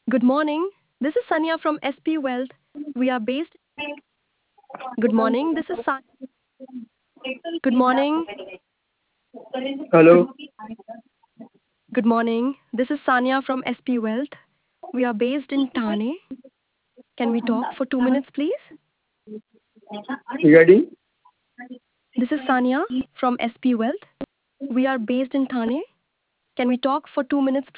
Good morning. This is Sanya from SP Wealth. We are based. Good morning. This is Good morning. Good Hello. Good morning. This is Sanya from SP Wealth. We are based in Thane. Can we talk for 2 minutes, please? Regarding This is Sanya from SP Wealth. We are based in Thane. Can we talk for 2 minutes,